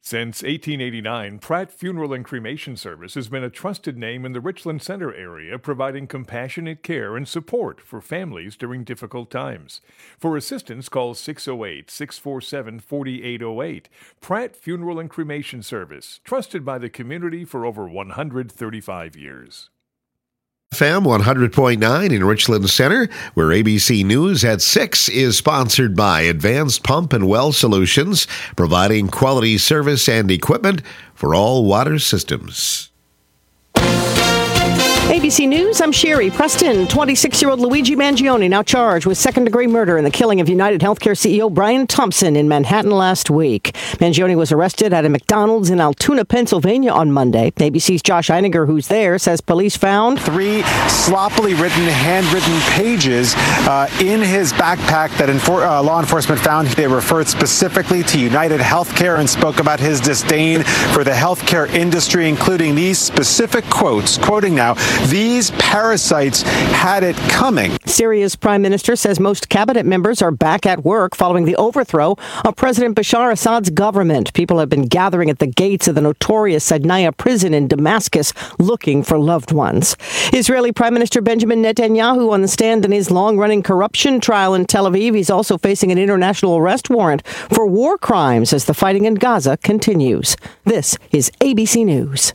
Since 1889, Pratt Funeral and Cremation Service has been a trusted name in the Richland Center area, providing compassionate care and support for families during difficult times. For assistance, call 608-647-4808. Pratt Funeral and Cremation Service, trusted by the community for over 135 years. FM 100.9 in Richland Center, where ABC News at 6 is sponsored by Advanced Pump and Well Solutions, providing quality service and equipment for all water systems. ABC News, I'm Sherry Preston. 26-year-old Luigi Mangione now charged with second-degree murder in the killing of United Healthcare CEO Brian Thompson in Manhattan last week. Mangione was arrested at a McDonald's in Altoona, Pennsylvania on Monday. ABC's Josh Einiger, who's there, says police found 3 sloppily written, handwritten pages in his backpack that law enforcement found. They referred specifically to United Healthcare and spoke about his disdain for the healthcare industry, including these specific quotes, quoting now, "These parasites had it coming." Syria's prime minister says most cabinet members are back at work following the overthrow of President Bashar Assad's government. People have been gathering at the gates of the notorious Sadnaya prison in Damascus looking for loved ones. Israeli Prime Minister Benjamin Netanyahu on the stand in his long-running corruption trial in Tel Aviv. He's also facing an international arrest warrant for war crimes as the fighting in Gaza continues. This is ABC News.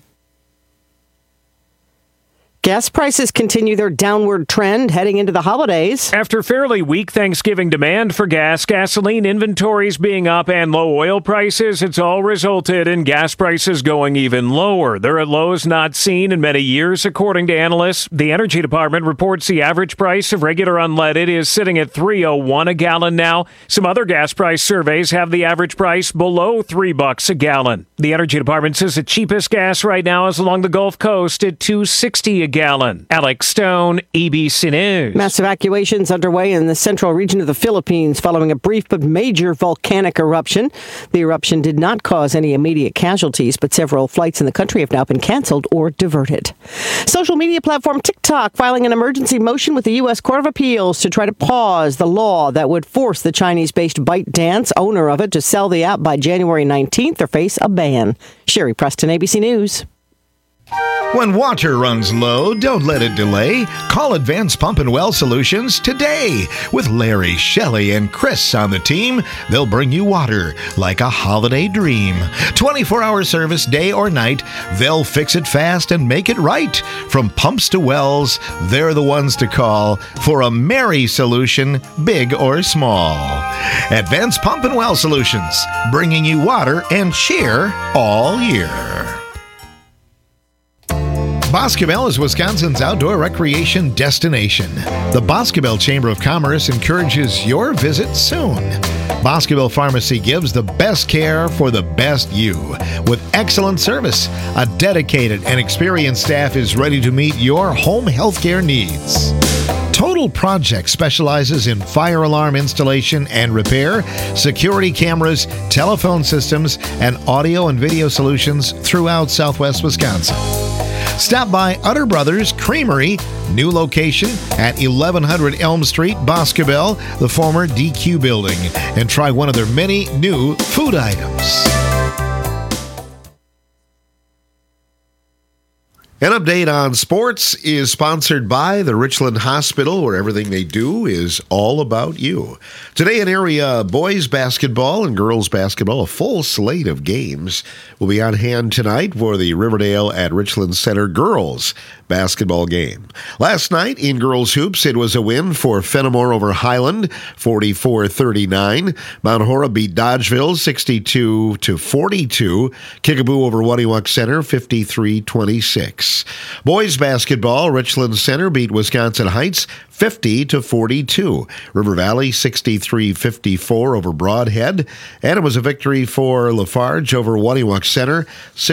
Gas prices continue their downward trend heading into the holidays. After fairly weak Thanksgiving demand for gas, gasoline inventories being up, and low oil prices, it's all resulted in gas prices going even lower. They're at lows not seen in many years, according to analysts. The Energy Department reports the average price of regular unleaded is sitting at $3.01 a gallon now. Some other gas price surveys have the average price below $3 a gallon. The Energy Department says the cheapest gas right now is along the Gulf Coast at $2.60 a gallon. Alex Stone, ABC News. Mass evacuations underway in the central region of the Philippines following a brief but major volcanic eruption. The eruption did not cause any immediate casualties, but several flights in the country have now been canceled or diverted. Social media platform TikTok filing an emergency motion with the U.S. Court of Appeals to try to pause the law that would force the Chinese-based ByteDance, owner of it, to sell the app by January 19th or face a ban. Sherry Preston, ABC News. When water runs low, don't let it delay. Call Advanced Pump and Well Solutions today. With Larry, Shelley, and Chris on the team, they'll bring you water like a holiday dream. 24-hour service, day or night. They'll fix it fast and make it right. From pumps to wells, they're the ones to call for a merry solution, big or small. Advanced Pump and Well Solutions, bringing you water and cheer all year. Boscobel is Wisconsin's outdoor recreation destination. The Boscobel Chamber of Commerce encourages your visit soon. Boscobel Pharmacy gives the best care for the best you. With excellent service, a dedicated and experienced staff is ready to meet your home healthcare needs. Total Project specializes in fire alarm installation and repair, security cameras, telephone systems, and audio and video solutions throughout Southwest Wisconsin. Stop by Utter Brothers Creamery, new location at 1100 Elm Street, Boscobel, the former DQ building, and try one of their many new food items. An update on sports is sponsored by the Richland Hospital, where everything they do is all about you. Today in area boys basketball and girls basketball, a full slate of games will be on hand tonight for the Riverdale at Richland Center girls basketball game. Last night in girls hoops, it was a win for Fenimore over Highland, 44-39. Mount Horeb beat Dodgeville, 62-42. Kickapoo over Waniwak Center, 53-26. Boys basketball, Richland Center beat Wisconsin Heights 50-42. River Valley 63-54 over Broadhead, and it was a victory for Lafarge over Waniwak Center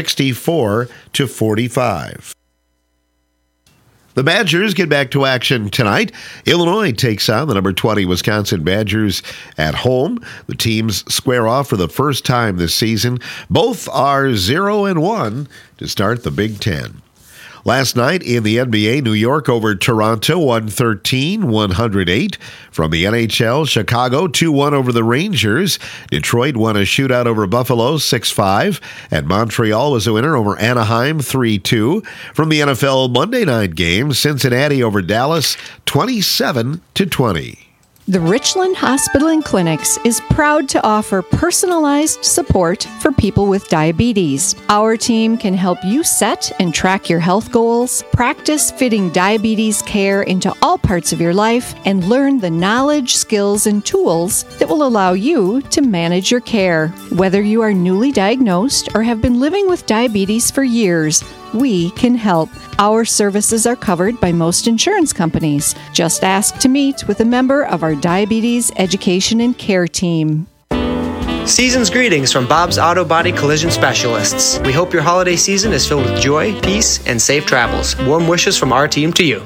64-45. The Badgers get back to action tonight. Illinois takes on the number 20 Wisconsin Badgers at home. The teams square off for the first time this season. Both are 0-1 to start the Big Ten. Last night in the NBA, New York over Toronto, 113-108. From the NHL, Chicago 2-1 over the Rangers. Detroit won a shootout over Buffalo, 6-5. And Montreal was a winner over Anaheim, 3-2. From the NFL Monday night game, Cincinnati over Dallas, 27-20. The Richland Hospital and Clinics is proud to offer personalized support for people with diabetes. Our team can help you set and track your health goals, practice fitting diabetes care into all parts of your life, and learn the knowledge, skills, and tools that will allow you to manage your care. Whether you are newly diagnosed or have been living with diabetes for years, we can help. Our services are covered by most insurance companies. Just ask to meet with a member of our Diabetes Education and Care team. Season's greetings from Bob's Auto Body Collision Specialists. We hope your holiday season is filled with joy, peace, and safe travels. Warm wishes from our team to you.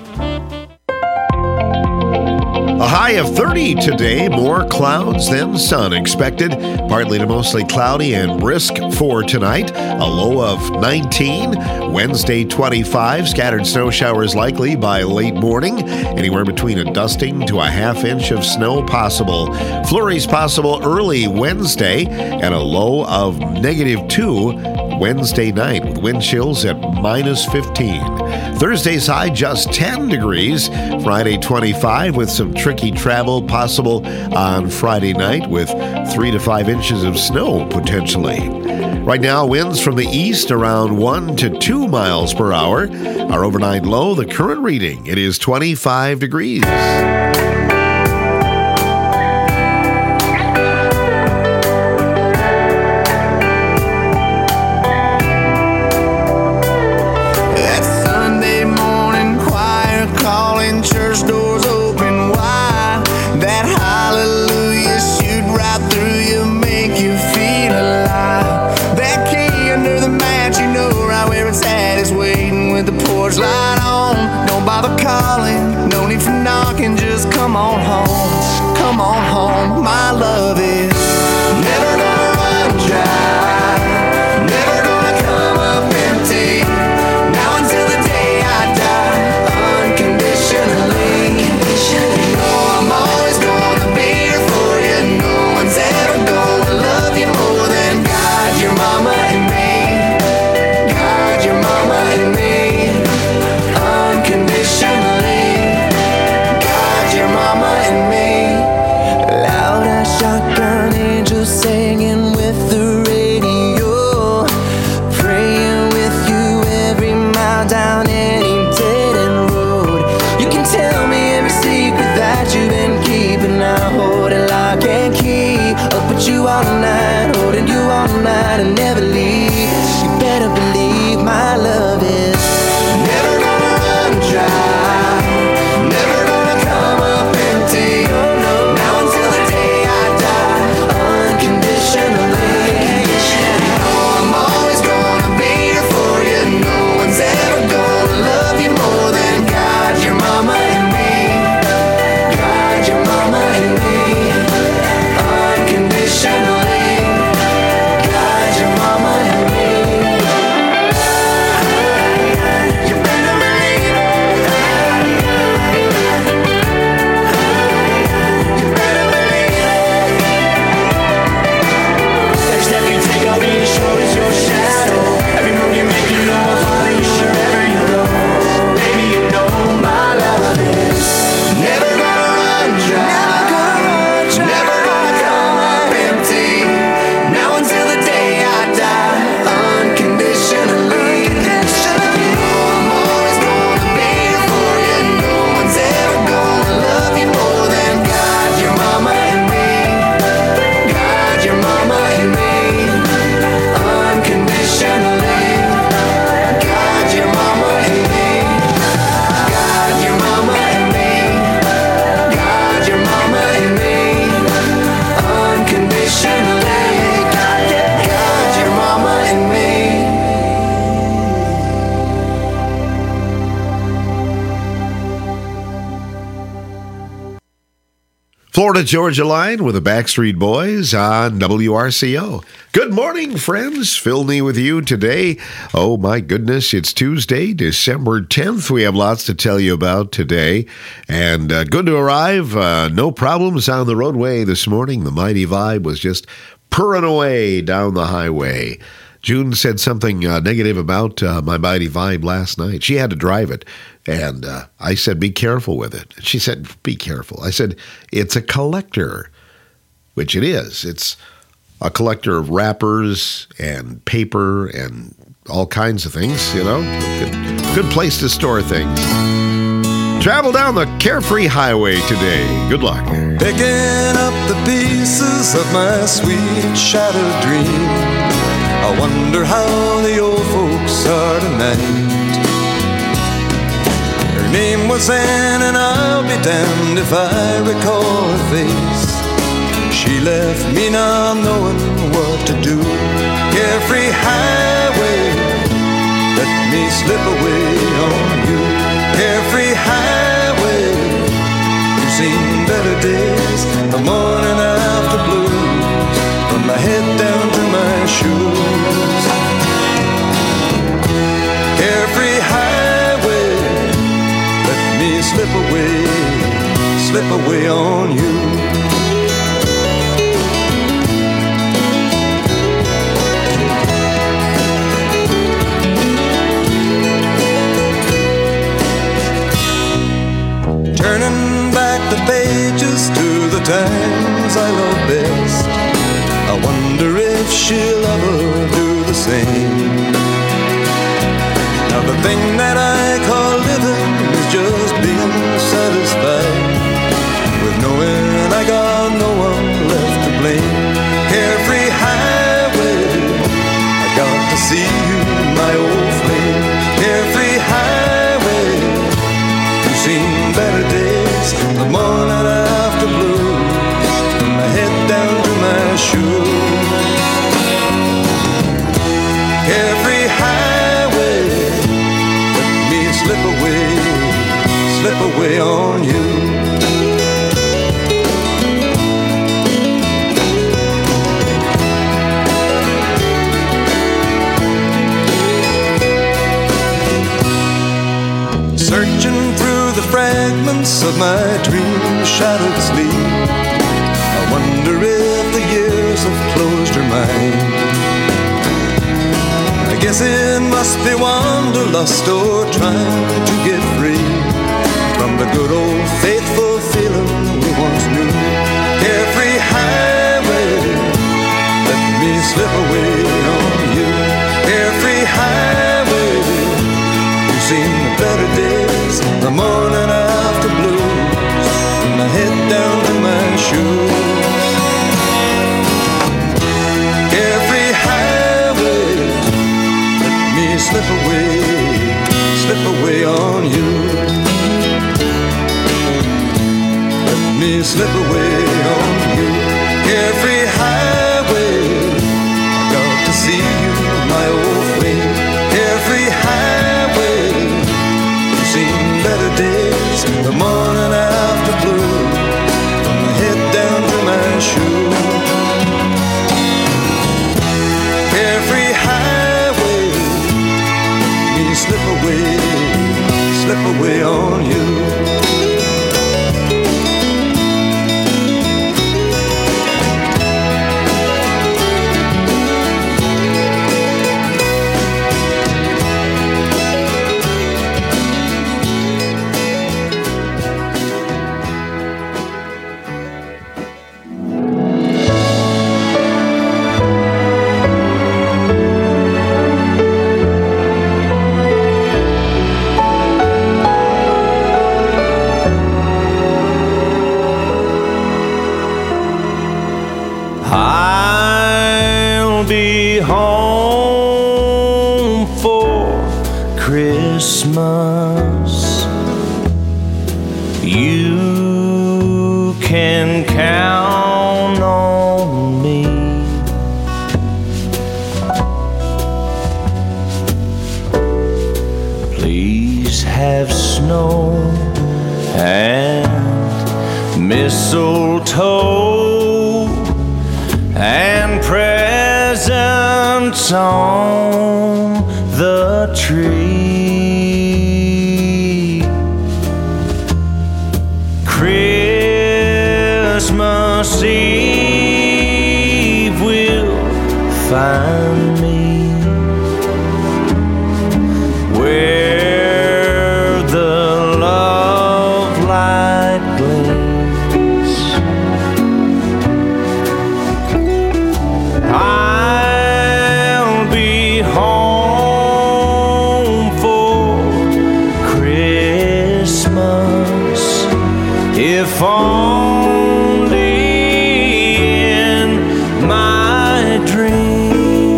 A high of 30 today, more clouds than sun expected. Partly to mostly cloudy and brisk for tonight. A low of 19. Wednesday, 25. Scattered snow showers likely by late morning. Anywhere between a dusting to a half inch of snow possible. Flurries possible early Wednesday and a low of -2 Wednesday night with wind chills at -15. Thursday's high just 10 degrees. Friday 25 with some tricky travel possible on Friday night with 3 to 5 inches of snow potentially. Right now, winds from the east around 1 to 2 miles per hour. Our overnight low, the current reading, it is 25 degrees. Light on, don't bother calling, no need for knocking, just Florida-Georgia line with the Backstreet Boys on WRCO. Good morning, friends. Phil Nee with you today. Oh, my goodness, it's Tuesday, December 10th. We have lots to tell you about today. And good to arrive. No problems on the roadway this morning. The Mighty Vibe was just purring away down the highway. June said something negative about my Mighty Vibe last night. She had to drive it. And I said, be careful with it. She said, be careful. I said, it's a collector, which it is. It's a collector of wrappers and paper and all kinds of things, you know. Good place to store things. Travel down the Carefree Highway today. Good luck. Picking up the pieces of my sweet shattered dream. I wonder how the old folks are tonight. Her name was Anne, and I'll be damned if I recall her face. She left me not knowing what to do. Carefree highway, let me slip away on you. Carefree highway, you've seen better days. The morning after blues, from my head down to my shoes. Carefree highway, let me slip away on you. Turning back the pages to the times I love best, I wonder if she'll ever do the same. Now the thing that I call living is just being satisfied with knowing I got no one left to blame. Carefree highway, I got to see you, my old flame. Carefree highway, you've seen better days. The morning after blues, from my head down to my shoes. Carefree highway, let me slip away on you. Searching through the fragments of my dream-shattered sleep, I wonder if the years have closed her mind. I guess it must be wanderlust or trying to get free from the good old faithful feeling we once knew. Carefree highway, let me slip away on you. Carefree highway, you've seen the better days. The morning after blues, from my head down to my shoes. Carefree highway, let me slip away on you. Let me slip away on you. Carefree highway, I got to see you, my old flame. Carefree highway, you've seen better days. The morning after blues, from my head down to my shoes. Carefree highway, let me slip away on you. I'll be home for Christmas. You can count on me. Please have snow and mistletoe and presents on the tree. Christmas Eve will find me where the love light gleams. I'll be home for Christmas, if only in my dreams.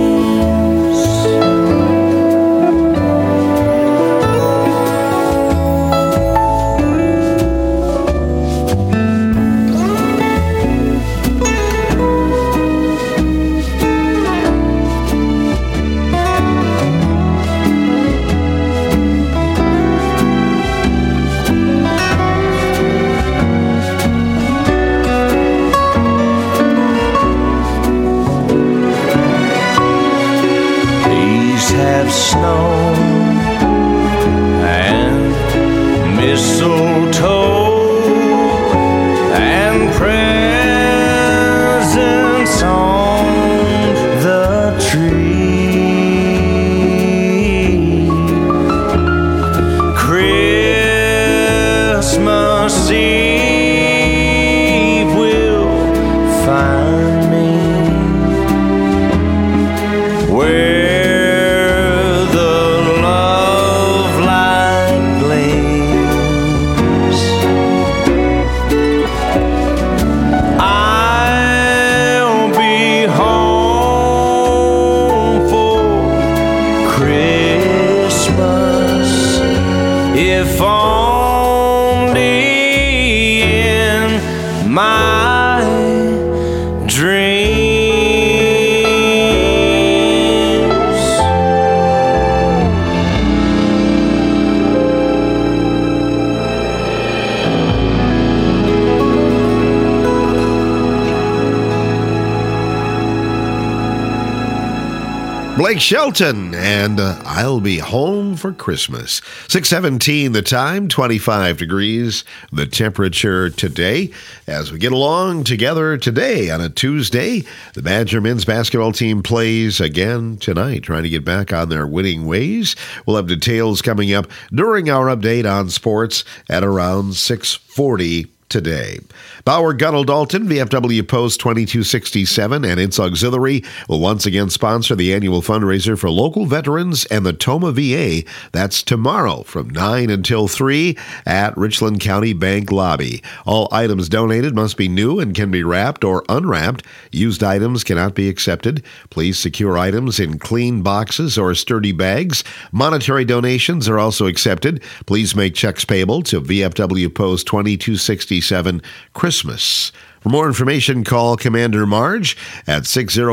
Have snow and mistletoe and presents on the tree. Christmas Eve will find me where if only in my dreams. Blake Shelton and I'll Be Home for Christmas. 6:17 the time, 25 degrees the temperature today. As we get along together today on a Tuesday, the Badger men's basketball team plays again tonight, trying to get back on their winning ways. We'll have details coming up during our update on sports at around 6:40 today. Bauer Gunnell Dalton, VFW Post 2267 and its auxiliary will once again sponsor the annual fundraiser for local veterans and the Toma VA. That's tomorrow from 9 until 3 at Richland County Bank Lobby. All items donated must be new and can be wrapped or unwrapped. Used items cannot be accepted. Please secure items in clean boxes or sturdy bags. Monetary donations are also accepted. Please make checks payable to VFW Post 2267 Christmas. For more information, call Commander Marge at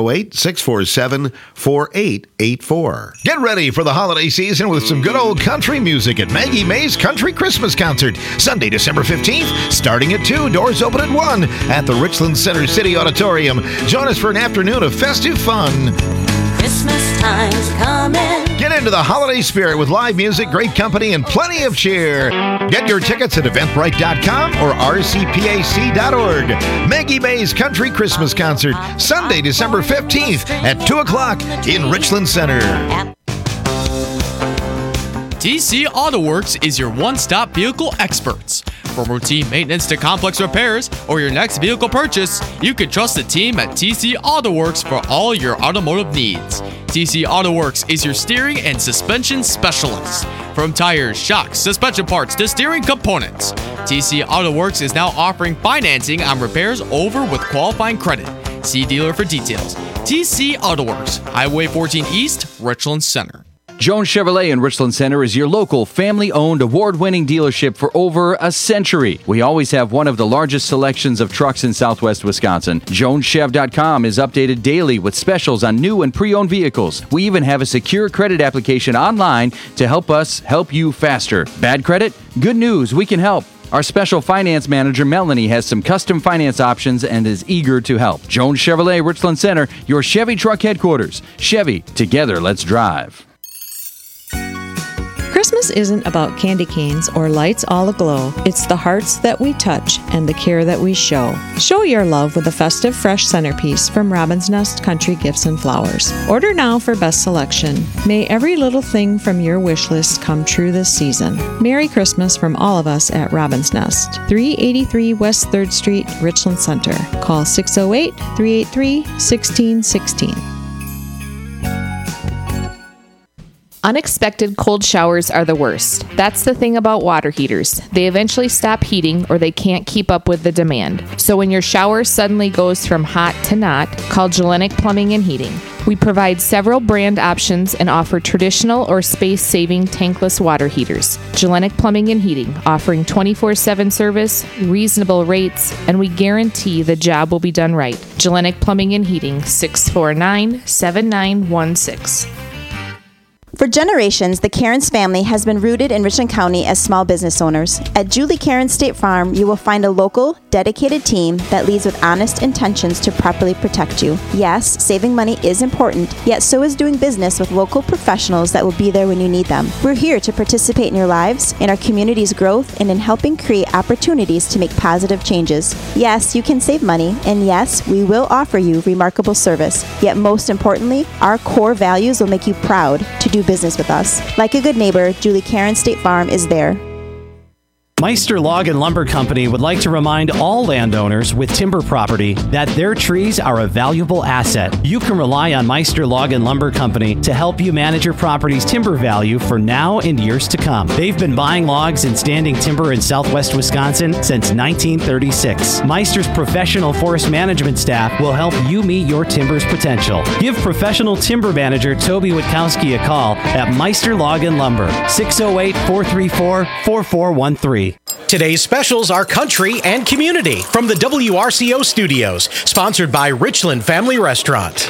608-647-4884. Get ready for the holiday season with some good old country music at Maggie Mae's Country Christmas Concert, Sunday, December 15th, starting at 2, doors open at 1 at the Richland Center City Auditorium. Join us for an afternoon of festive fun. Christmas time's coming. Get into the holiday spirit with live music, great company, and plenty of cheer. Get your tickets at eventbrite.com or rcpac.org. Maggie Mae's Country Christmas Concert, Sunday, December 15th at 2 o'clock in Richland Center. TC Auto Works is your one-stop vehicle experts. From routine maintenance to complex repairs or your next vehicle purchase, you can trust the team at TC Auto Works for all your automotive needs. TC Auto Works is your steering and suspension specialist. From tires, shocks, suspension parts to steering components, TC Auto Works is now offering financing on repairs over with qualifying credit. See dealer for details. TC Auto Works, Highway 14 East, Richland Center. Jones Chevrolet in Richland Center is your local family-owned award-winning dealership for over a century. We always have one of the largest selections of trucks in southwest Wisconsin. JonesChev.com is updated daily with specials on new and pre-owned vehicles. We even have a secure credit application online to help us help you faster. Bad credit? Good news, we can help. Our special finance manager, Melanie, has some custom finance options and is eager to help. Jones Chevrolet, Richland Center, your Chevy truck headquarters. Chevy, together, let's drive. Christmas isn't about candy canes or lights all aglow. It's the hearts that we touch and the care that we show. Show your love with a festive fresh centerpiece from Robin's Nest Country Gifts and Flowers. Order now for best selection. May every little thing from your wish list come true this season. Merry Christmas from all of us at Robin's Nest, 383 West 3rd Street, Richland Center. Call 608-383-1616. Unexpected cold showers are the worst. That's the thing about water heaters. They eventually stop heating or they can't keep up with the demand. So when your shower suddenly goes from hot to not, call Gellenic Plumbing and Heating. We provide several brand options and offer traditional or space-saving tankless water heaters. Gellenic Plumbing and Heating, offering 24/7 service, reasonable rates, and we guarantee the job will be done right. Gellenic Plumbing and Heating, 649-7916. For generations, the Cairns family has been rooted in Richland County as small business owners. At Julie Cairns State Farm, you will find a local, dedicated team that leads with honest intentions to properly protect you. Yes, saving money is important, yet so is doing business with local professionals that will be there when you need them. We're here to participate in your lives, in our community's growth, and in helping create opportunities to make positive changes. Yes, you can save money, and yes, we will offer you remarkable service. Yet most importantly, our core values will make you proud to do business with us. Like a good neighbor, Julie Cairns State Farm is there. Meister Log and Lumber Company would like to remind all landowners with timber property that their trees are a valuable asset. You can rely on Meister Log and Lumber Company to help you manage your property's timber value for now and years to come. They've been buying logs and standing timber in southwest Wisconsin since 1936. Meister's professional forest management staff will help you meet your timber's potential. Give professional timber manager Toby Witkowski a call at Meister Log and Lumber, 608-434-4413. Today's specials are country and community from the WRCO studios, sponsored by Richland Family Restaurant.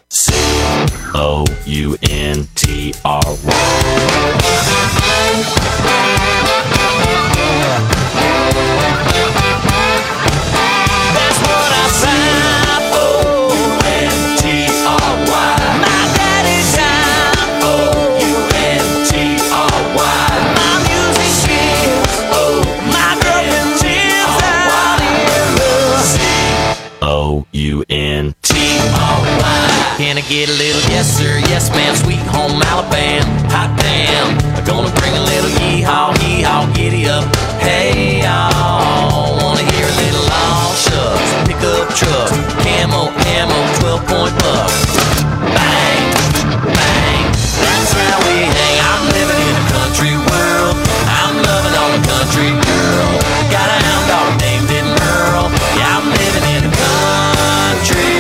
Can I get a little yes sir, yes ma'am, sweet home Alabama, hot damn, I'm gonna bring a little yee-haw, giddy up, hey y'all, wanna hear a little all shucks, pick up truck, camo, 12-point buck, bang, bang, that's how we hang, I'm living in a country world, I'm loving on a country girl, got a hound dog named Merle, yeah I'm living in a country,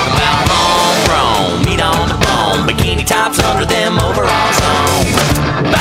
tops under them overalls on.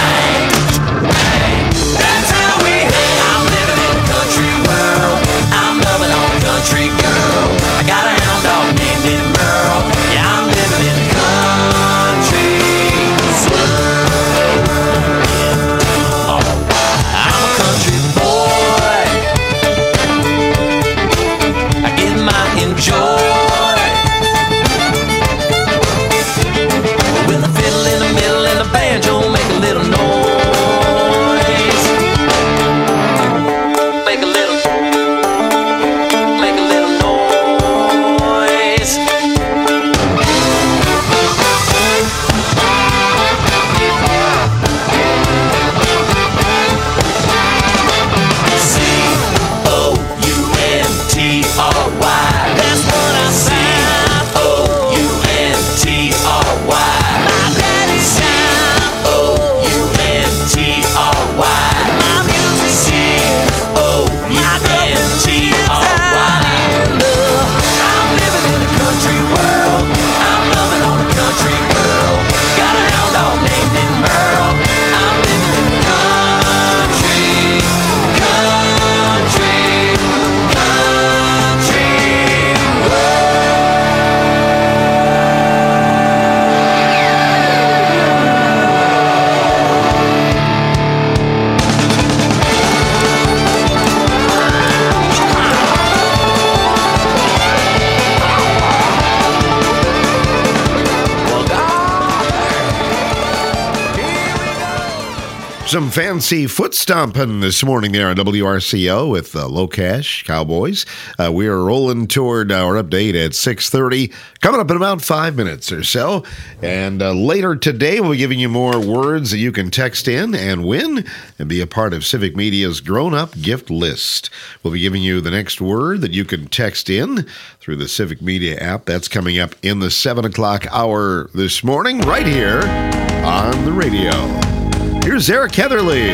Some fancy foot stomping this morning there on WRCO with Low Cash Cowboys. We are rolling toward our update at 6:30, coming up in about 5 minutes or so. And later today, we'll be giving you more words that you can text in and win and be a part of Civic Media's grown-up gift list. We'll be giving you the next word that you can text in through the Civic Media app. That's coming up in the 7 o'clock hour this morning, right here on the radio. Here's Eric Heatherly.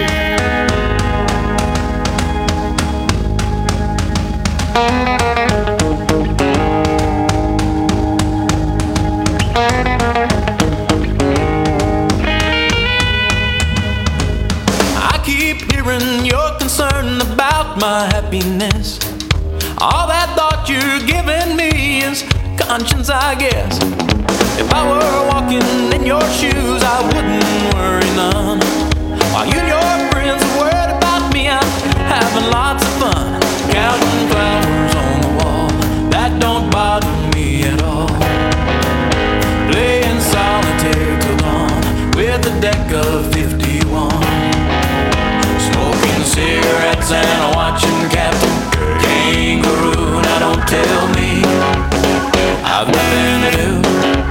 I keep hearing you're concerned about my happiness. All that thought you're giving me is conscience, I guess. If I were walking in your shoes, I wouldn't worry none. While you and your friends are worried about me, I'm having lots of fun. Counting flowers on the wall, that don't bother me at all. Playing solitaire till dawn with a deck of 51. Smoking cigarettes and watching Captain Kangaroo. Now don't tell me I've nothing to do.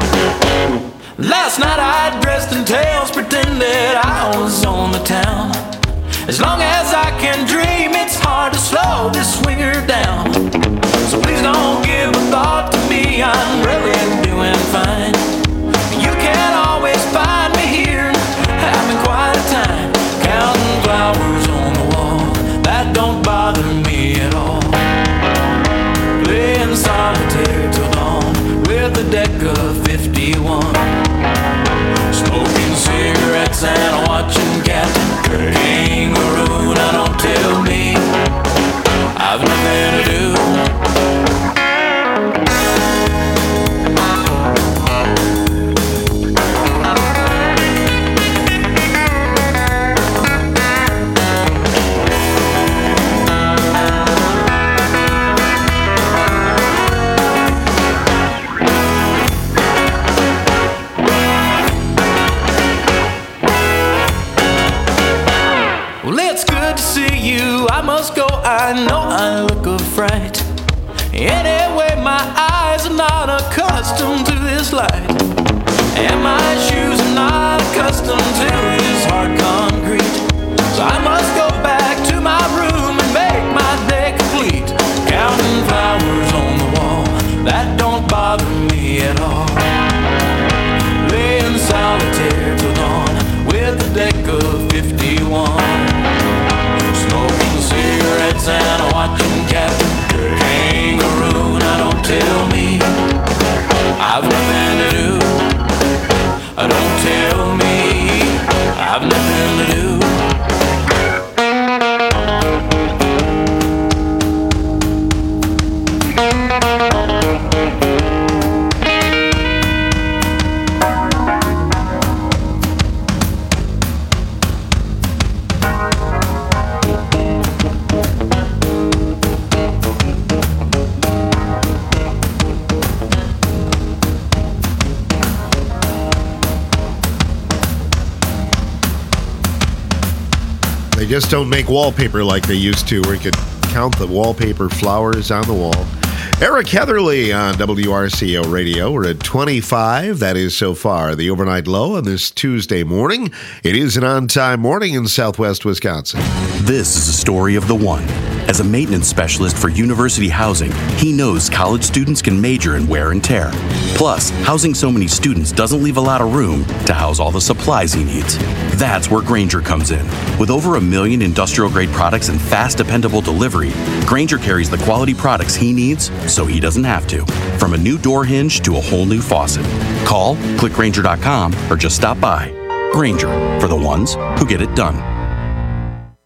Last night I dressed in tails, pretended I was on the town. As long as I can dream, it's hard to slow this swinger down. So please don't give a thought to me, I'm really doing fine. You can always find me here, having quite a time. Counting flowers on the wall, that don't bother me at all. Playing solitaire till dawn with a deck of 51. Smoking cigarettes and watching Captain Kangaroo. Now don't tell me I've nothing to do. I must go, I know I look a fright. Anyway, my eyes are not accustomed to this light, and my shoes are not accustomed to this hard concrete. So I must go back to my room and make my day complete. Counting flowers on the wall, that don't bother me at all. Playing solitaire till dawn with a deck of 51. Smoking cigarettes and watching Captain Kangaroo. Now don't tell me I've nothing to do. Don't tell me I've nothing to do. They just don't make wallpaper like they used to, where you could count the wallpaper flowers on the wall. Eric Heatherly on WRCO Radio. We're at 25. That is so far the overnight low on this Tuesday morning. It is an on-time morning in Southwest Wisconsin. This is a story of the one. As a maintenance specialist for University Housing, he knows college students can major in wear and tear. Plus, housing so many students doesn't leave a lot of room to house all the supplies he needs. That's where Grainger comes in. With over 1 million industrial-grade products and fast, dependable delivery, Grainger carries the quality products he needs so he doesn't have to. From a new door hinge to a whole new faucet. Call, click Grainger.com, or just stop by. Grainger, for the ones who get it done.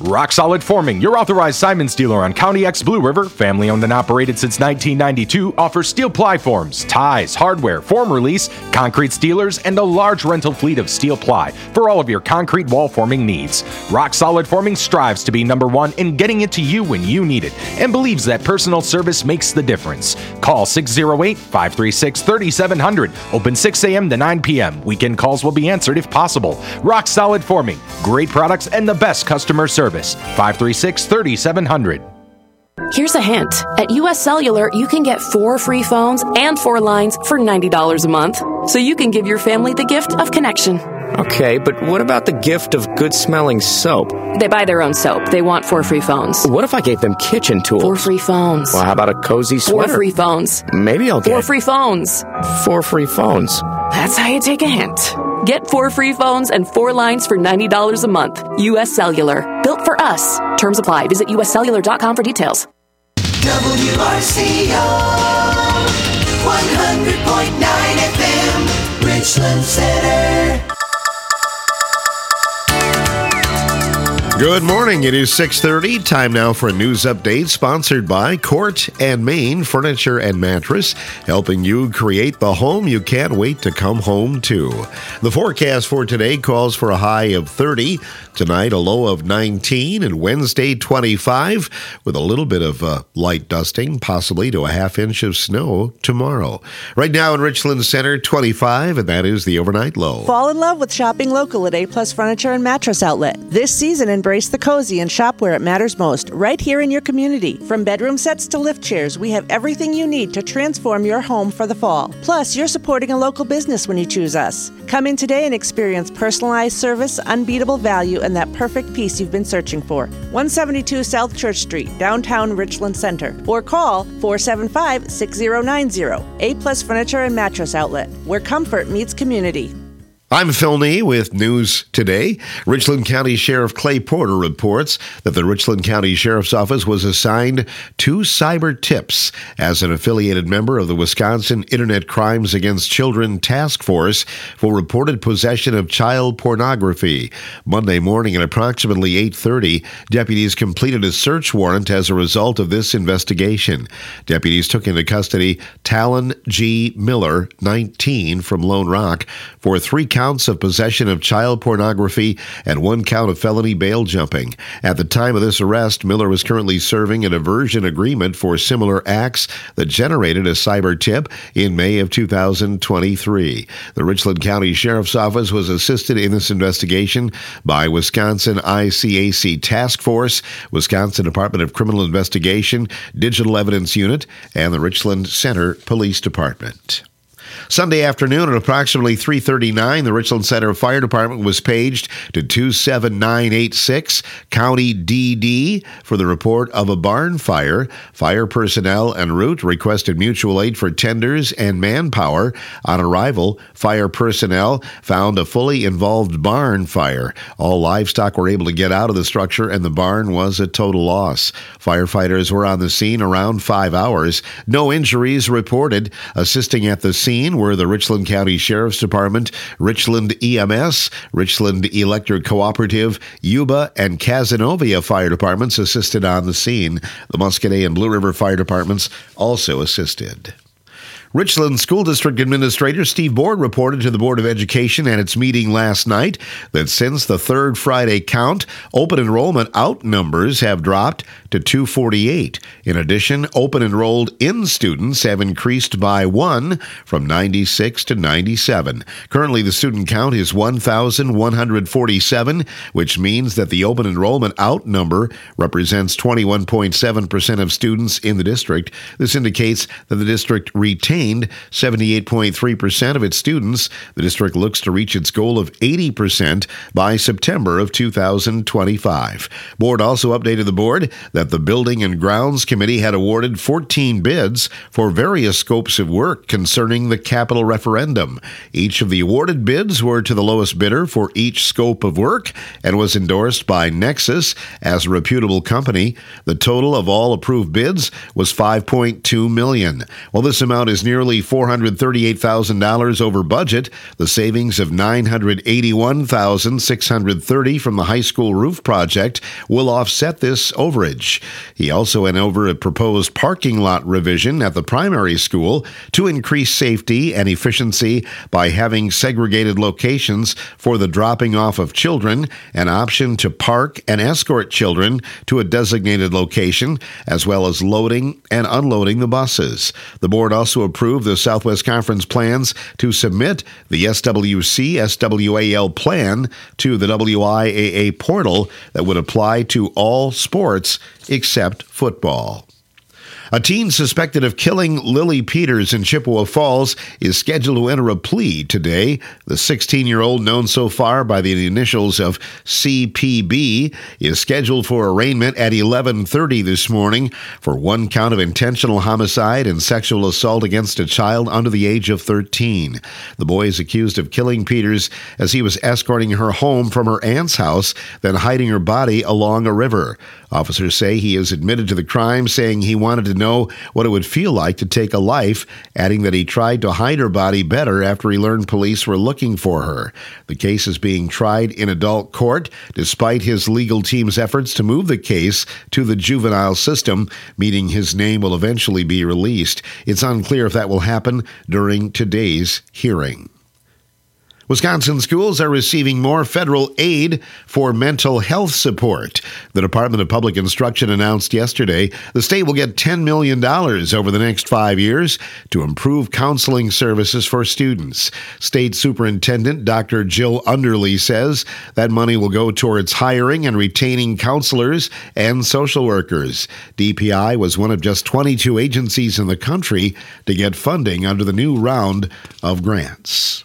Rock Solid Forming, your authorized Simons dealer on County X Blue River, family owned and operated since 1992, offers steel ply forms, ties, hardware, form release, concrete steelers, and a large rental fleet of steel ply for all of your concrete wall forming needs. Rock Solid Forming strives to be number one in getting it to you when you need it and believes that personal service makes the difference. Call 608-536-3700. Open 6 a.m. to 9 p.m. Weekend calls will be answered if possible. Rock Solid Forming, great products and the best customer service. 536-3700. Here's a hint. At US Cellular, you can get 4 free phones and 4 lines for $90 a month. So you can give your family the gift of connection. Okay, but what about the gift of good-smelling soap? They buy their own soap. They want 4 free phones. What if I gave them kitchen tools? 4 free phones. Well, how about a cozy sweater? 4 free phones. Maybe I'll get 4 free phones. 4 free phones. That's how you take a hint. Get 4 free phones and 4 lines for $90 a month. US Cellular. Built for us. Terms apply. Visit uscellular.com for details. WRCO 100.9 FM, Richland Center. Good morning. It is 6:30. Time now for a news update sponsored by Court and Main Furniture and Mattress, helping you create the home you can't wait to come home to. The forecast for today calls for a high of 30. Tonight, a low of 19, and Wednesday, 25, with a little bit of light dusting, possibly to a half inch of snow tomorrow. Right now in Richland Center, 25, and that is the overnight low. Fall in love with shopping local at A-Plus Furniture and Mattress Outlet. This season, embrace the cozy and shop where it matters most, right here in your community. From bedroom sets to lift chairs, we have everything you need to transform your home for the fall. Plus, you're supporting a local business when you choose us. Come in today and experience personalized service, unbeatable value, and that perfect piece you've been searching for. 172 South Church Street, downtown Richland Center. Or call 475-6090. A-Plus Furniture and Mattress Outlet, where comfort meets community. I'm Phil Nee with News Today. Richland County Sheriff Clay Porter reports that the Richland County Sheriff's Office was assigned 2 cyber tips as an affiliated member of the Wisconsin Internet Crimes Against Children Task Force for reported possession of child pornography. Monday morning at approximately 8:30, deputies completed a search warrant as a result of this investigation. Deputies took into custody Talon G. Miller, 19, from Lone Rock, for 3 counts of possession of child pornography and 1 count of felony bail jumping. At the time of this arrest, Miller was currently serving a diversion agreement for similar acts that generated a cyber tip in May of 2023. The Richland County Sheriff's Office was assisted in this investigation by Wisconsin ICAC Task Force, Wisconsin Department of Criminal Investigation, Digital Evidence Unit, and the Richland Center Police Department. Sunday afternoon at approximately 3:39, the Richland Center Fire Department was paged to 27986 County DD for the report of a barn fire. Fire personnel en route requested mutual aid for tenders and manpower. On arrival, fire personnel found a fully involved barn fire. All livestock were able to get out of the structure, and the barn was a total loss. Firefighters were on the scene around 5 hours. No injuries reported. Assisting at the scene were the Richland County Sheriff's Department, Richland EMS, Richland Electric Cooperative, Yuba, and Cazenovia Fire Departments assisted on the scene. The Muscadet and Blue River Fire Departments also assisted. Richland School District Administrator Steve Board reported to the Board of Education at its meeting last night that since the third Friday count, open enrollment out numbers have dropped to 248. In addition, open enrolled in students have increased by 1 from 96 to 97. Currently, the student count is 1,147, which means that the open enrollment out number represents 21.7% of students in the district. This indicates that the district retained 78.3% of its students. The district looks to reach its goal of 80% by September of 2025. Board also updated the board that that the Building and Grounds Committee had awarded 14 bids for various scopes of work concerning the capital referendum. Each of the awarded bids were to the lowest bidder for each scope of work and was endorsed by Nexus as a reputable company. The total of all approved bids was $5.2 million. While this amount is nearly $438,000 over budget, the savings of $981,630 from the high school roof project will offset this overage. He also went over a proposed parking lot revision at the primary school to increase safety and efficiency by having segregated locations for the dropping off of children, an option to park and escort children to a designated location, as well as loading and unloading the buses. The board also approved the Southwest Conference plans to submit the SWC-SWAL plan to the WIAA portal that would apply to all sports except football. A teen suspected of killing Lily Peters in Chippewa Falls is scheduled to enter a plea today. The 16-year-old, known so far by the initials of CPB, is scheduled for arraignment at 11:30 this morning for one count of intentional homicide and sexual assault against a child under the age of 13. The boy is accused of killing Peters as he was escorting her home from her aunt's house, then hiding her body along a river. Officers say he has admitted to the crime, saying he wanted to know what it would feel like to take a life, adding that he tried to hide her body better after he learned police were looking for her. The case is being tried in adult court, despite his legal team's efforts to move the case to the juvenile system, meaning his name will eventually be released. It's unclear if that will happen during today's hearing. Wisconsin schools are receiving more federal aid for mental health support. The Department of Public Instruction announced yesterday the state will get $10 million over the next 5 years to improve counseling services for students. State Superintendent Dr. Jill Underly says that money will go towards hiring and retaining counselors and social workers. DPI was one of just 22 agencies in the country to get funding under the new round of grants.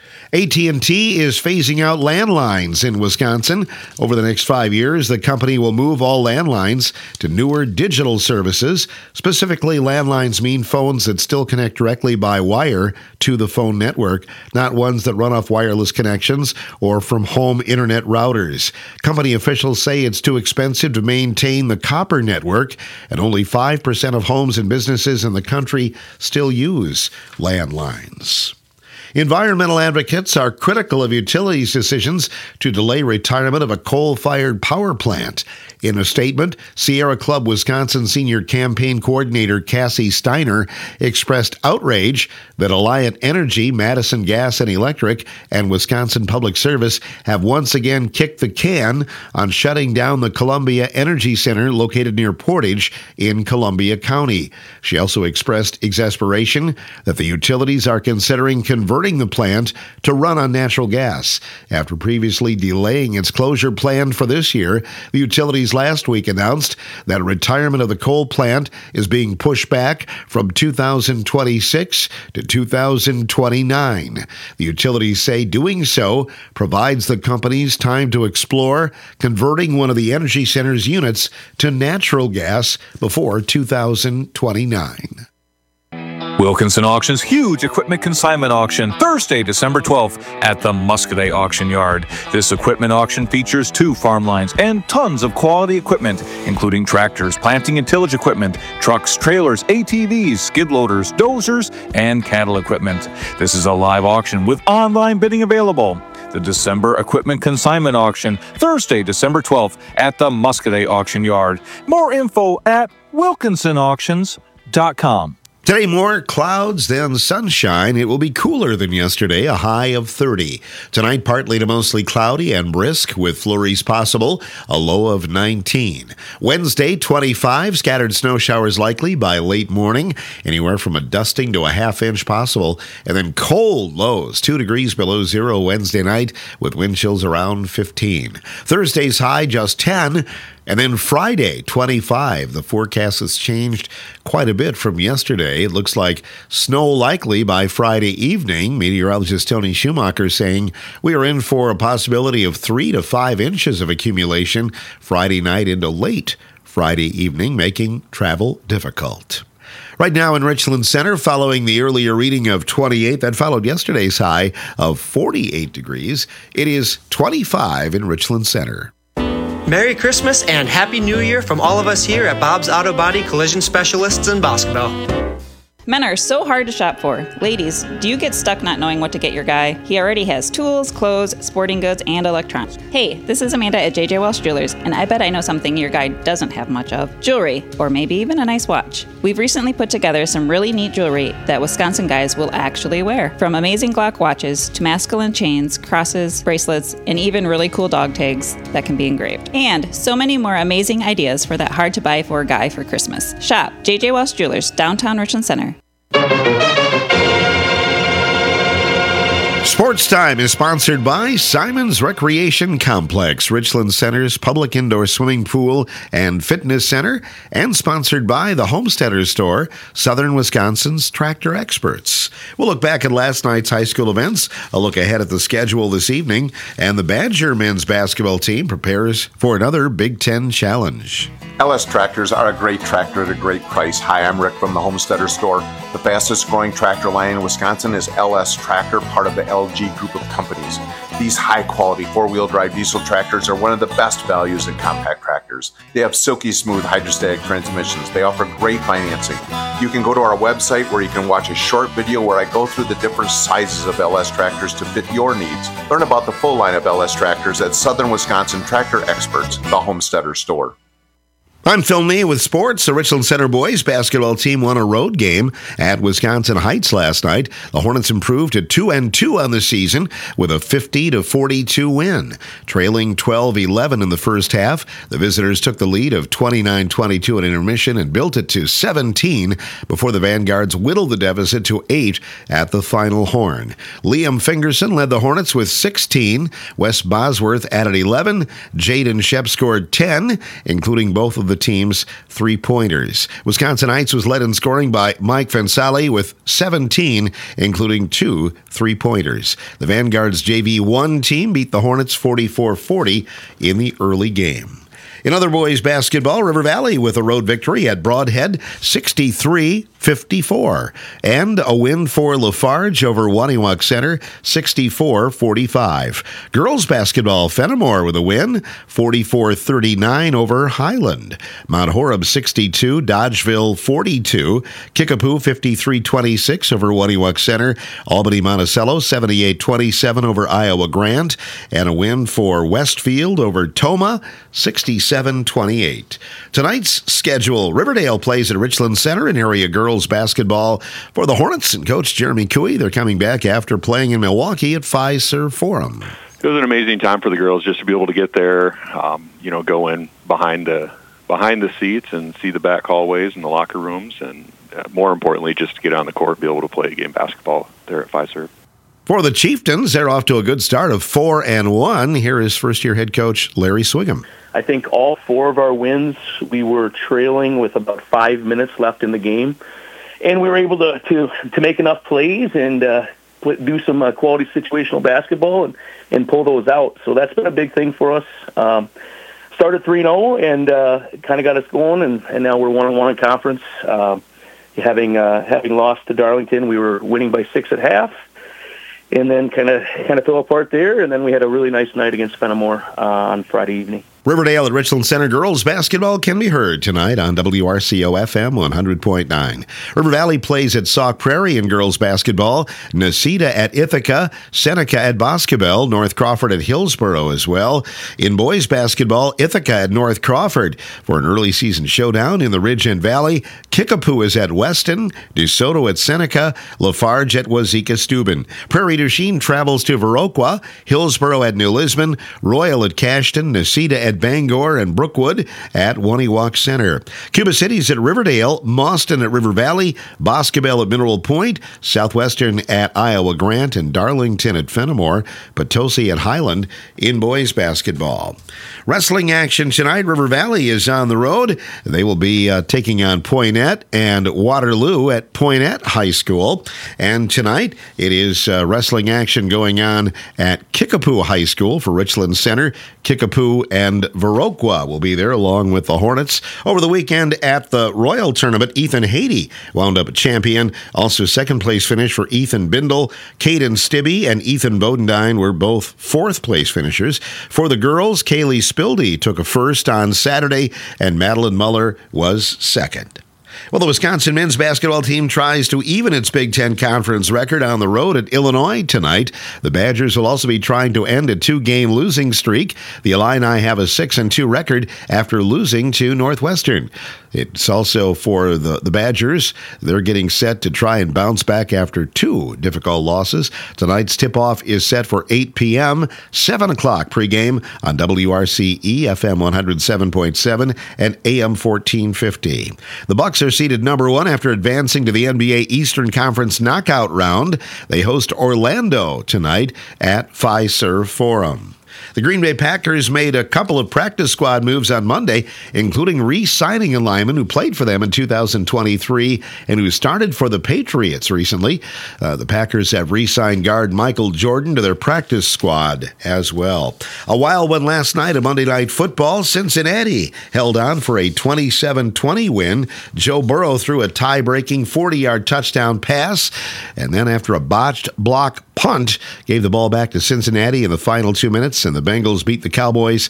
AT&T is phasing out landlines in Wisconsin. Over the next 5 years, the company will move all landlines to newer digital services. Specifically, landlines mean phones that still connect directly by wire to the phone network, not ones that run off wireless connections or from home internet routers. Company officials say it's too expensive to maintain the copper network, and only 5% of homes and businesses in the country still use landlines. Environmental advocates are critical of utilities' decisions to delay retirement of a coal-fired power plant. In a statement, Sierra Club Wisconsin Senior Campaign Coordinator Cassie Steiner expressed outrage that Alliant Energy, Madison Gas and Electric, and Wisconsin Public Service have once again kicked the can on shutting down the Columbia Energy Center located near Portage in Columbia County. She also expressed exasperation that the utilities are considering converting the plant to run on natural gas. After previously delaying its closure plan for this year, the utilities last week announced that retirement of the coal plant is being pushed back from 2026 to 2029. The utilities say doing so provides the companies time to explore converting one of the energy center's units to natural gas before 2029. Wilkinson Auction's huge equipment consignment auction, Thursday, December 12th at the Muscadet Auction Yard. This equipment auction features 2 farm lines and tons of quality equipment, including tractors, planting and tillage equipment, trucks, trailers, ATVs, skid loaders, dozers, and cattle equipment. This is a live auction with online bidding available. The December Equipment Consignment Auction, Thursday, December 12th at the Muscadet Auction Yard. More info at wilkinsonauctions.com. Today, more clouds than sunshine. It will be cooler than yesterday, a high of 30. Tonight, partly to mostly cloudy and brisk with flurries possible, a low of 19. Wednesday, 25, scattered snow showers likely by late morning, anywhere from a dusting to a half-inch possible, and then cold lows, 2 degrees below zero Wednesday night with wind chills around 15. Thursday's high just 10. And then Friday, 25. The forecast has changed quite a bit from yesterday. It looks like snow likely by Friday evening. Meteorologist Tony Schumacher saying we are in for a possibility of 3 to 5 inches of accumulation Friday night into late Friday evening, making travel difficult. Right now in Richland Center, following the earlier reading of 28 that followed yesterday's high of 48 degrees, it is 25 in Richland Center. Merry Christmas and Happy New Year from all of us here at Bob's Auto Body Collision Specialists in Boscobel. Men are so hard to shop for. Ladies, do you get stuck not knowing what to get your guy? He already has tools, clothes, sporting goods, and electronics. Hey, this is Amanda at JJ Welsh Jewelers, and I bet I know something your guy doesn't have much of. Jewelry, or maybe even a nice watch. We've recently put together some really neat jewelry that Wisconsin guys will actually wear. From amazing Glock watches to masculine chains, crosses, bracelets, and even really cool dog tags that can be engraved. And so many more amazing ideas for that hard to buy for guy for Christmas. Shop JJ Welsh Jewelers, downtown Richland Center. Sports Time is sponsored by Simon's Recreation Complex, Richland Center's public indoor swimming pool and fitness center, and sponsored by the Homesteaders Store, Southern Wisconsin's tractor experts. We'll look back at last night's high school events, a look ahead at the schedule this evening, and the Badger men's basketball team prepares for another Big Ten challenge. LS Tractors are a great tractor at a great price. Hi, I'm Rick from the Homesteader Store. The fastest growing tractor line in Wisconsin is LS Tractor, part of the LG group of companies. These high quality four-wheel drive diesel tractors are one of the best values in compact tractors. They have silky smooth hydrostatic transmissions. They offer great financing. You can go to our website where you can watch a short video where I go through the different sizes of LS Tractors to fit your needs. Learn about the full line of LS Tractors at Southern Wisconsin Tractor Experts, the Homesteader Store. I'm Phil Nee with sports. The Richland Center boys basketball team won a road game at Wisconsin Heights last night. The Hornets improved to 2-2 on the season with a 50-42 win. Trailing 12-11 in the first half, the visitors took the lead of 29-22 at intermission and built it to 17 before the Vanguards whittled the deficit to 8 at the final horn. Liam Fingerson led the Hornets with 16. Wes Bosworth added 11. Jaden Shep scored 10, including both of the team's three-pointers. Wisconsin Heights was led in scoring by Mike Fensali with 17, including 2 three-pointers. The Vanguard's JV1 team beat the Hornets 44-40 in the early game. In other boys basketball, River Valley with a road victory at Broadhead, 63-54. And a win for Lafarge over Waniwak Center, 64-45. Girls basketball, Fenimore with a win, 44-39 over Highland. Mount Horeb 62, Dodgeville 42. Kickapoo 53-26 over Waniwak Center. Albany Monticello 78-27 over Iowa Grant. And a win for Westfield over Toma, 67-28. Tonight's schedule, Riverdale plays at Richland Center in area girls basketball for the Hornets and Coach Jeremy Cooey. They're coming back after playing in Milwaukee at Fiserv Forum. It was an amazing time for the girls just to be able to get there, go in behind the seats and see the back hallways and the locker rooms, and more importantly, just to get on the court and be able to play a game basketball there at Fiserv. For the Chieftains, they're off to a good start of 4-1. Here is first-year head coach Larry Swigum. I think all 4 of our wins, we were trailing with about 5 minutes left in the game, and we were able to make enough plays and do some quality situational basketball and pull those out. So that's been a big thing for us. Started 3-0 and kind of got us going, and now we're 1-1 in conference. Having lost to Darlington, we were winning by 6 at half. And then kind of fell apart there, and then we had a really nice night against Fenimore on Friday evening. Riverdale at Richland Center girls basketball can be heard tonight on WRCO FM 100.9. River Valley plays at Sauk Prairie in girls basketball, Necedah at Ithaca, Seneca at Boscobel, North Crawford at Hillsboro as well. In boys basketball, Ithaca at North Crawford. For an early season showdown in the Ridge and Valley, Kickapoo is at Weston, DeSoto at Seneca, Lafarge at Wazeeka-Steuben. Prairie du Chien travels to Viroqua, Hillsboro at New Lisbon, Royal at Cashton, Necedah at Bangor, and Brookwood at Waniwak Center. Cuba City's at Riverdale, Mauston at River Valley, Boscobel at Mineral Point, Southwestern at Iowa Grant, and Darlington at Fenimore, Potosi at Highland in boys basketball. Wrestling action tonight. River Valley is on the road. They will be taking on Poynette and Waterloo at Poynette High School. And tonight it is wrestling action going on at Kickapoo High School for Richland Center. Kickapoo and and Viroqua will be there along with the Hornets. Over the weekend at the Royal Tournament, Ethan Haiti wound up a champion. Also, second place finish for Ethan Bindle. Caden Stibbe and Ethan Bodendine were both fourth place finishers. For the girls, Kaylee Spildy took a first on Saturday, and Madeline Muller was second. Well, the Wisconsin men's basketball team tries to even its Big Ten Conference record on the road at Illinois tonight. The Badgers will also be trying to end a 2-game losing streak. The Illini have a 6-2 record after losing to Northwestern. It's also for the Badgers. They're getting set to try and bounce back after 2 difficult losses. Tonight's tip-off is set for 8 p.m., 7 o'clock pregame on WRCE FM 107.7 and AM 1450. The Bucks are seeded number 1 after advancing to the NBA Eastern Conference knockout round. They host Orlando tonight at Fiserv Forum. The Green Bay Packers made a couple of practice squad moves on Monday, including re-signing a lineman who played for them in 2023 and who started for the Patriots recently. The Packers have re-signed guard Michael Jordan to their practice squad as well. A wild one last night of Monday Night Football. Cincinnati held on for a 27-20 win. Joe Burrow threw a tie-breaking 40-yard touchdown pass, and then after a botched block punt, gave the ball back to Cincinnati in the final 2 minutes, and the Bengals beat the Cowboys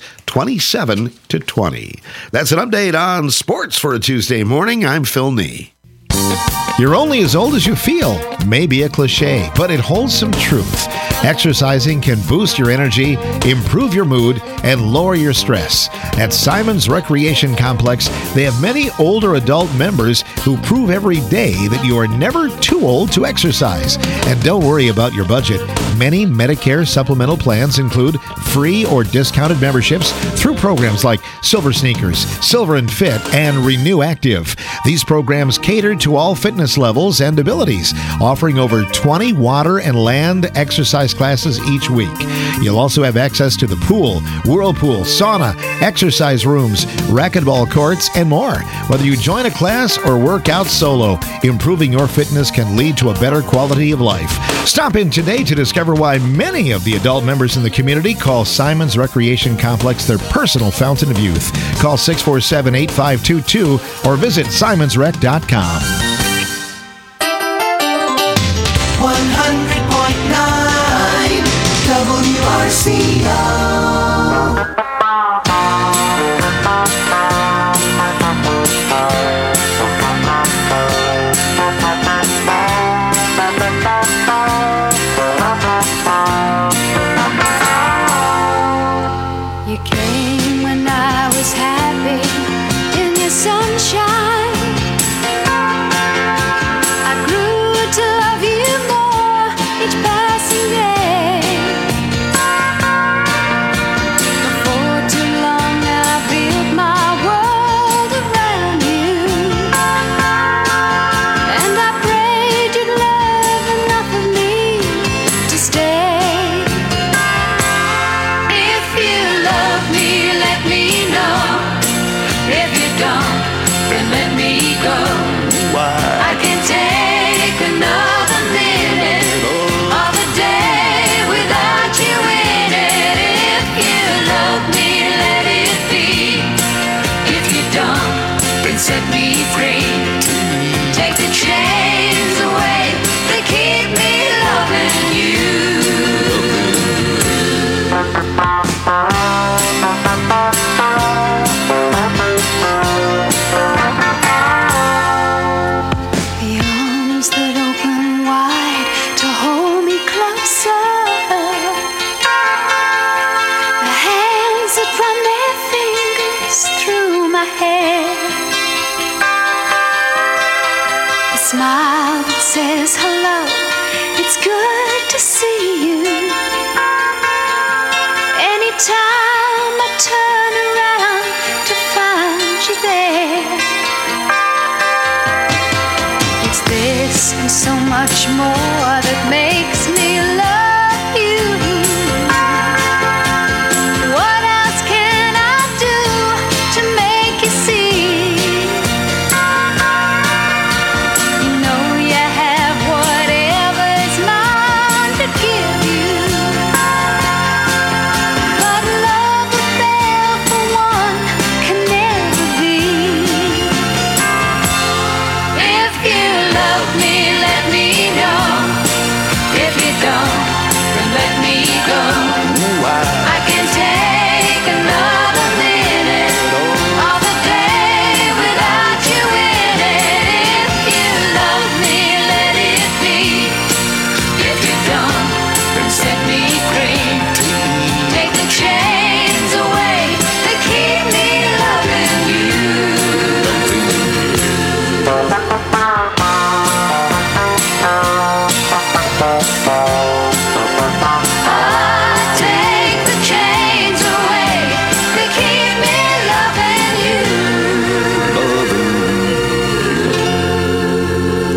27-20. That's an update on sports for a Tuesday morning. I'm Phil Nee. You're only as old as you feel. Maybe a cliche, but it holds some truth. Exercising can boost your energy, improve your mood, and lower your stress. At Simon's Recreation Complex, they have many older adult members who prove every day that you are never too old to exercise. And don't worry about your budget. Many Medicare supplemental plans include free or discounted memberships through programs like Silver Sneakers, Silver and Fit, and Renew Active. These programs cater to all fitness levels and abilities, offering over 20 water and land exercise classes each week. You'll also have access to the pool, whirlpool, sauna, exercise rooms, racquetball courts, and more. Whether you join a class or work out solo, improving your fitness can lead to a better quality of life. Stop in today to discover why many of the adult members in the community call Simon's Recreation Complex their personal fountain of youth. Call 647-8522 or visit simonsrec.com. 100.9 WRCO. You came when I was happy in your sunshine. I grew to love you more each passing day. Before too long I built my world around you, and I prayed you'd love enough of me to stay. If you love me, let me know. If you don't, then let me go. I can take another minute of a day without you in it. If you love me, let it be. If you don't, then set me free. Take the chains away, they keep me loving you. The arms that open wide to hold me closer, the hands that run their fingers through my hair, the smile that says hello, it's good to see you. Anytime I turn around to find you there, it's this and so much more that makes me love you. What else can I do to make you see? You know you have whatever is mine to give you. But love would fail for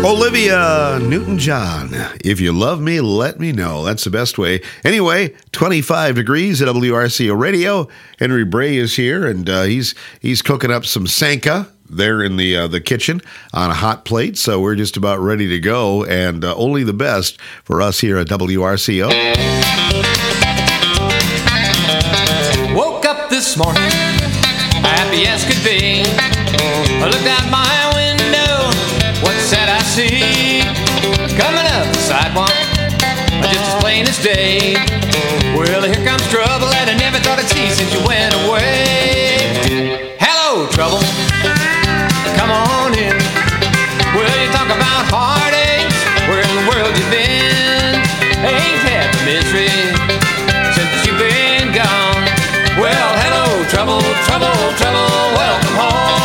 Olivia Newton-John, if you love me, let me know. That's the best way. Anyway, 25 degrees at WRCO Radio. Henry Bray is here, and he's cooking up some Sanka there in the kitchen on a hot plate. So we're just about ready to go, and only the best for us here at WRCO. Woke up this morning, happy as could be. I looked out my window, what's that I see? Coming up the sidewalk, just as plain as day. Well, here comes trouble that I never thought I'd see since you went away. Hello, trouble, come on in. Well, you talk about heartaches, where in the world you been? Ain't had the misery since you've been gone. Well, hello, trouble, trouble, trouble, welcome home.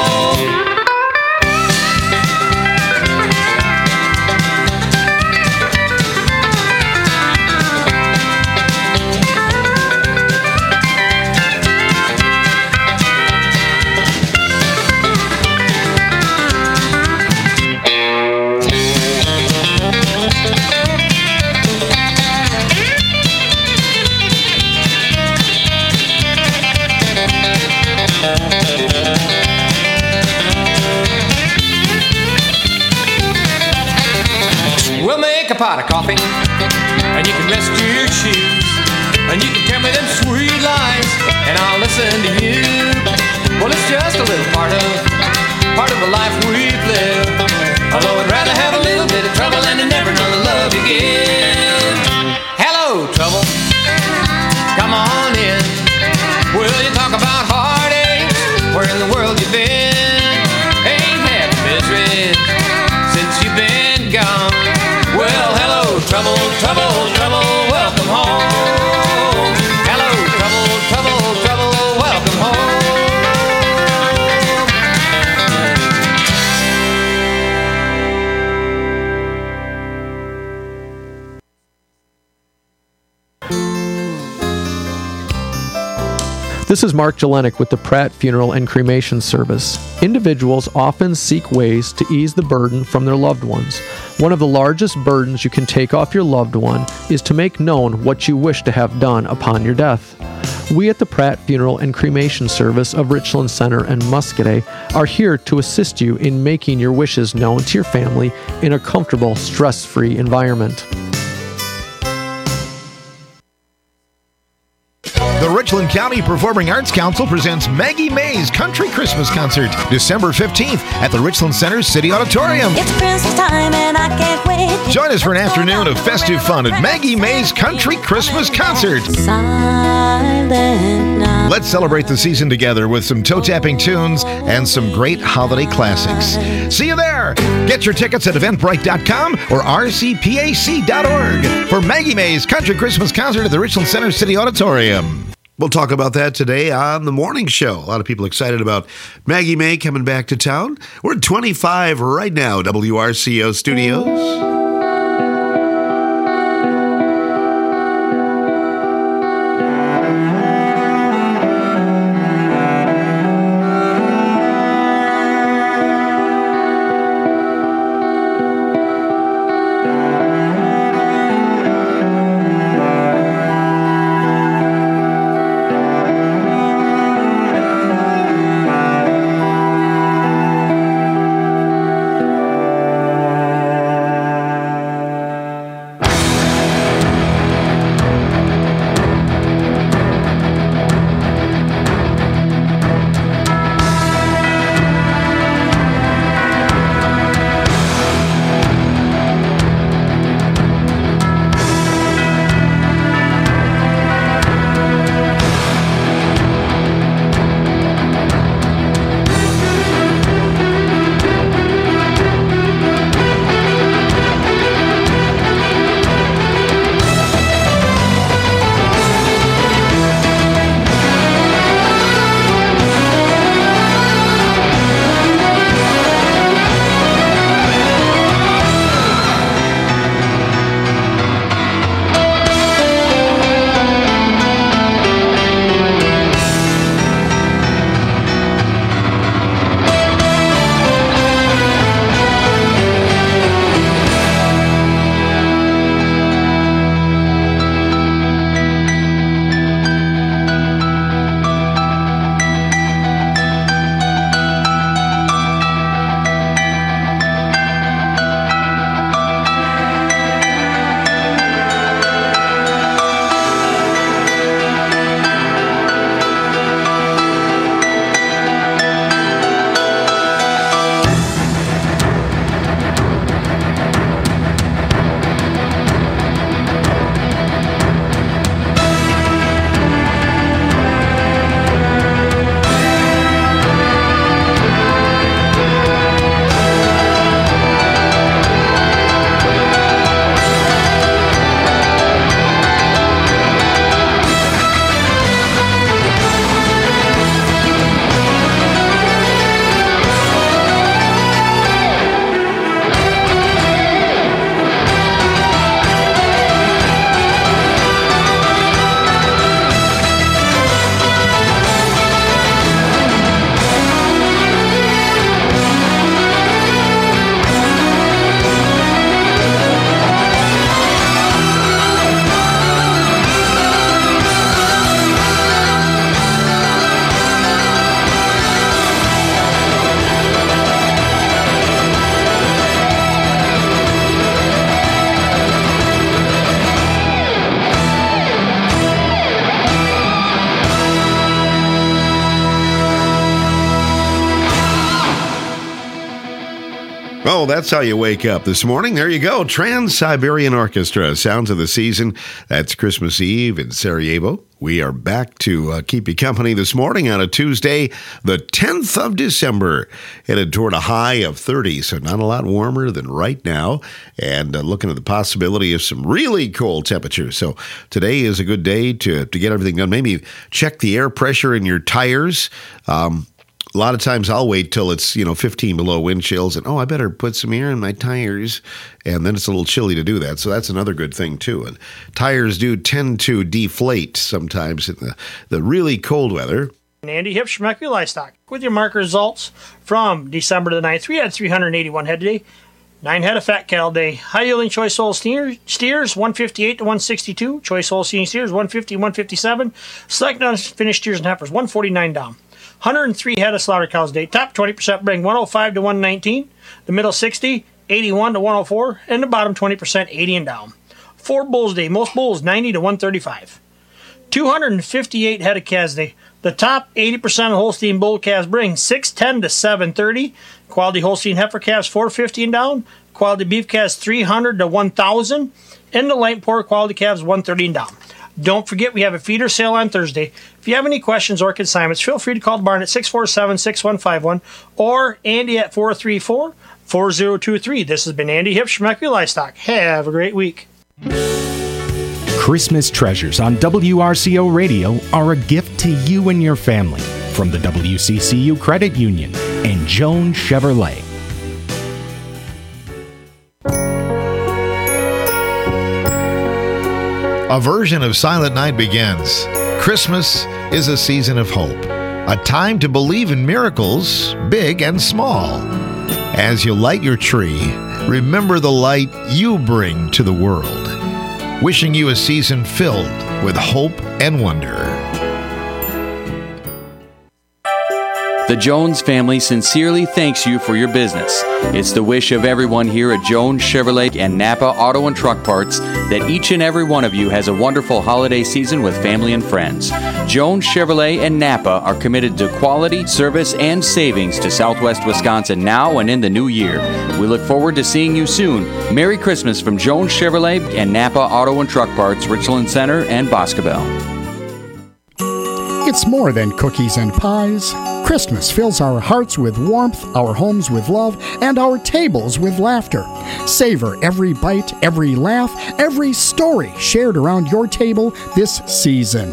Pot of coffee, and you can rest your shoes, and you can tell me them sweet lies, and I'll listen to you. Well, it's just a little part of the life we've lived. Although I'd rather have a little bit of trouble than to never know the love you give. Hello, trouble, come on in. Will you talk about heartaches? Where in the world you been? Ain't had misery since you've been gone. Well, hello, trouble, trouble, trouble, welcome home. Hello, trouble, trouble, trouble, welcome home. This is Mark Jelenic with the Pratt Funeral and Cremation Service. Individuals often seek ways to ease the burden from their loved ones. One of the largest burdens you can take off your loved one is to make known what you wish to have done upon your death. We at the Pratt Funeral and Cremation Service of Richland Center and Muscadet are here to assist you in making your wishes known to your family in a comfortable, stress-free environment. The Richland County Performing Arts Council presents Maggie May's Country Christmas Concert, December 15th at the Richland Center City Auditorium. It's Christmas time and I can't wait. Join us for an afternoon of festive fun at Maggie May's Country Christmas Concert. Let's celebrate the season together with some toe-tapping tunes and some great holiday classics. See you there! Get your tickets at eventbrite.com or rcpac.org for Maggie May's Country Christmas Concert at the Richland Center City Auditorium. We'll talk about that today on the morning show. A lot of people excited about Maggie May coming back to town. We're at 25 right now, WRCO Studios. Oh, that's how you wake up this morning. There you go. Trans-Siberian Orchestra, Sounds of the Season. That's Christmas Eve in Sarajevo. We are back to keep you company this morning on a Tuesday, the 10th of December. Headed toward a high of 30, so not a lot warmer than right now. And looking at the possibility of some really cold temperatures. So today is a good day to get everything done. Maybe check the air pressure in your tires. A lot of times I'll wait till it's, 15 below wind chills and, I better put some air in my tires. And then it's a little chilly to do that. So that's another good thing, too. And tires do tend to deflate sometimes in the really cold weather. Andy Hipsch from Equity Livestock with your market results from December the 9th. We had 381 head today. 9 head of fat cattle day. High-yielding choice whole steers, 158 to 162. Choice whole steers, 150 to 157. Select unfinished steers and heifers, 149 down. 103 head of slaughter cows today. Top 20% bring 105 to 119. The middle 60, 81 to 104. And the bottom 20%, 80 and down. 4 bulls day. Most bulls 90 to 135. 258 head of calves day. The top 80% of Holstein bull calves bring 610 to 730. Quality Holstein heifer calves 450 and down. Quality beef calves 300 to 1,000. And the light pork quality calves 130 and down. Don't forget, we have a feeder sale on Thursday. If you have any questions or consignments, feel free to call the barn at 647-6151 or Andy at 434-4023. This has been Andy Hipsch from Equity Livestock. Have a great week. Christmas treasures on WRCO Radio are a gift to you and your family from the WCCU Credit Union and Jones Chevrolet. A version of Silent Night begins. Christmas is a season of hope, a time to believe in miracles, big and small. As you light your tree, remember the light you bring to the world. Wishing you a season filled with hope and wonder. The Jones family sincerely thanks you for your business. It's the wish of everyone here at Jones Chevrolet and Napa Auto and Truck Parts that each and every one of you has a wonderful holiday season with family and friends. Jones Chevrolet and Napa are committed to quality, service, and savings to Southwest Wisconsin now and in the new year. We look forward to seeing you soon. Merry Christmas from Jones Chevrolet and Napa Auto and Truck Parts, Richland Center and Boscobel. It's more than cookies and pies. Christmas fills our hearts with warmth, our homes with love, and our tables with laughter. Savor every bite, every laugh, every story shared around your table this season.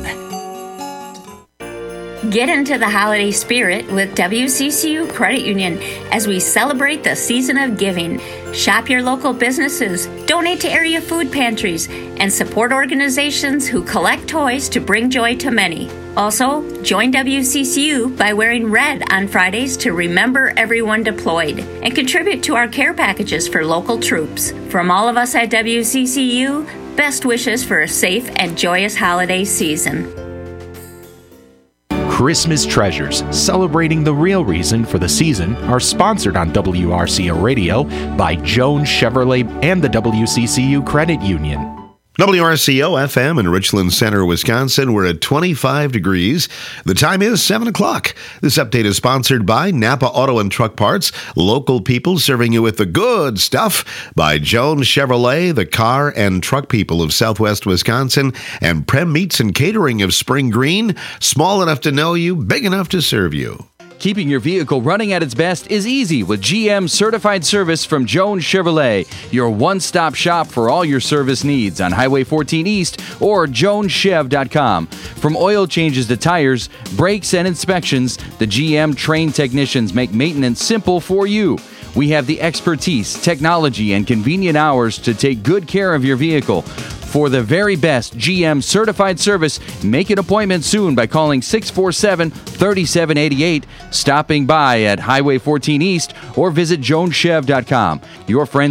Get into the holiday spirit with WCCU Credit Union as we celebrate the season of giving. Shop your local businesses, donate to area food pantries, and support organizations who collect toys to bring joy to many. Also, join WCCU by wearing red on Fridays to remember everyone deployed and contribute to our care packages for local troops. From all of us at WCCU, best wishes for a safe and joyous holiday season. Christmas treasures, celebrating the real reason for the season, are sponsored on WRCO Radio by Jones Chevrolet and the WCCU Credit Union. WRCO FM in Richland Center, Wisconsin. We're at 25 degrees. The time is 7 o'clock. This update is sponsored by Napa Auto and Truck Parts, local people serving you with the good stuff, by Jones Chevrolet, the car and truck people of Southwest Wisconsin, and Prem Meats and Catering of Spring Green, small enough to know you, big enough to serve you. Keeping your vehicle running at its best is easy with GM Certified Service from Jones Chevrolet, your one-stop shop for all your service needs on Highway 14 East or joneschev.com. From oil changes to tires, brakes, and inspections, the GM trained technicians make maintenance simple for you. We have the expertise, technology, and convenient hours to take good care of your vehicle. For the very best GM certified service, make an appointment soon by calling 647-3788, stopping by at Highway 14 East, or visit joneschev.com. Your friends